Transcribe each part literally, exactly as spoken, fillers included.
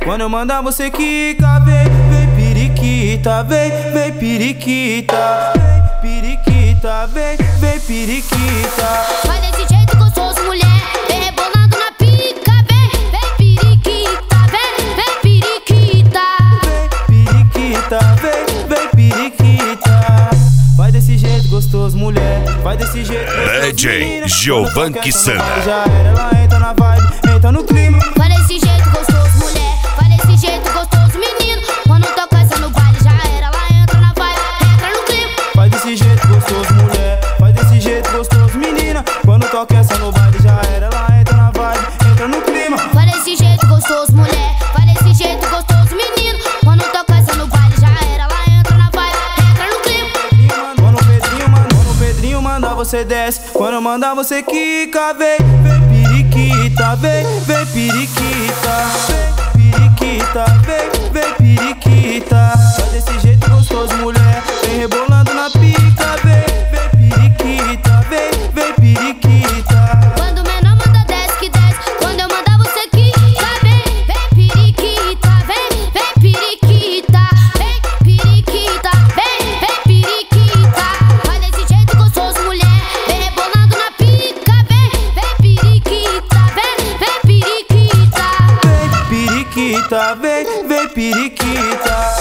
Quando eu mandar você quica, vem, vem periquita, vem, vem periquita, vem periquita, vem, vem periquita. Vai desse jeito gostoso, mulher, vem rebolando na pica, vem, vem periquita, vem, vem periquita. Vem periquita, vem, vem periquita. Vai desse jeito gostoso, mulher, vai desse jeito gostoso. D J Giovan Kisana. Já era, ela entra na vibe, entra no clima. Vai desse jeito gostoso, mulher, vai desse jeito gostoso, menino. Quando toca essa no baile, já era, ela entra na vibe, entra no clima. Vai desse jeito gostoso, mulher, vai desse jeito gostoso, menina. Quando toca essa no baile, já era, ela entra na vibe, entra no clima. Vai desse jeito gostoso, mulher, vai desse jeito gostoso, menino. Quando toca essa no baile, já era, ela entra na vibe, entra no clima. Quando o Pedrinho manda, quando o Pedrinho manda, você desce. Quando eu mandar, você quica, vem, vem periquita, vem, vem periquita, vem periquita, vem, vem periquita. Vai desse jeito gostoso, mulher, vem rebolando na pica, vem, vem periquita, vem, vem periquita. Quando o menor manda, desce que desce. Quando eu mandar, você quica, vem, vem periquita, vem, vem periquita, vem periquita, vem, vem periquita. Vai desse jeito gostoso, mulher, vem rebolando na pica, vem, vem periquita, vem, vem periquita. Vem periquita, vem, vem periquita.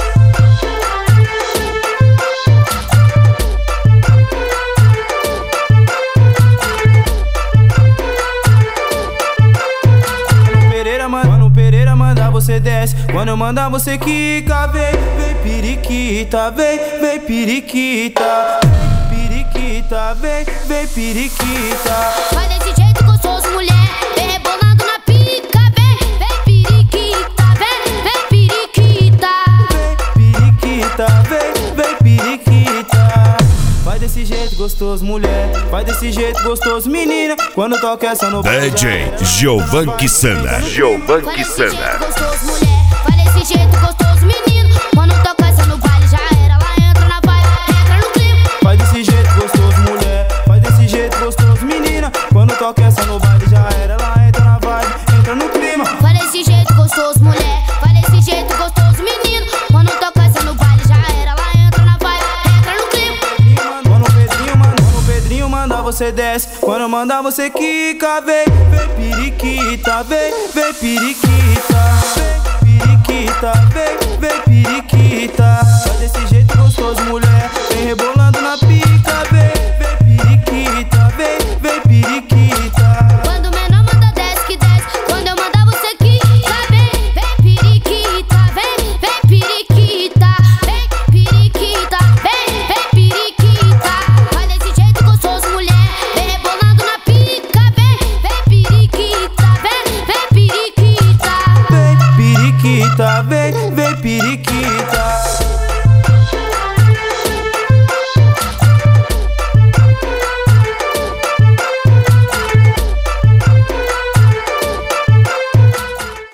Mano Pereira manda, você desce. Quando eu mandar, você quica, vem, vem periquita, vem, vem periquita, periquita, vem, vem periquita. Vai desse jeito gostoso, mulher, vem rebolando na pica, vem, vem periquita, vem, vem periquita. Vem periquita, vem, vem periquita. Vai desse jeito gostoso, mulher, vai desse jeito gostoso, menina. Quando toca essa no D J Giovan Kisana. Giovan Vai desse Kisana. jeito gostoso, mulher, vai desse jeito gostoso, menino. Quando toca essa no baile, já era, ela entra na vibe, entra no clima. Vai desse jeito gostoso, mulher, vai desse jeito gostoso, menina. Quando toca essa no baile, já era, ela entra na vibe, entra no clima. Vai desse jeito gostoso, mulher, vai desse jeito gostoso, menino. Quando toca essa no baile, já era, ela entra na vibe, entra no clima. Quando o Pedrinho manda, quando o Pedrinho manda, você desce. Quando eu mandar, você quica, vem, vem periquita, vem, vem periquita, vem periquita, vem, vem periquita. Vai desse jeito gostoso, mulher, vem rebolando na pica, vem, vem periquita, vem, vem periquita. Quando o menor manda, desce que desce. Quando eu mandar, você quica, vem, vem periquita, vem, vem periquita, vem periquita, vem, vem periquita. Vai desse jeito gostoso, mulher, vem rebolando na pica, vem, vem periquita, vem, vem periquita. Vem periquita, vem, vem periquita.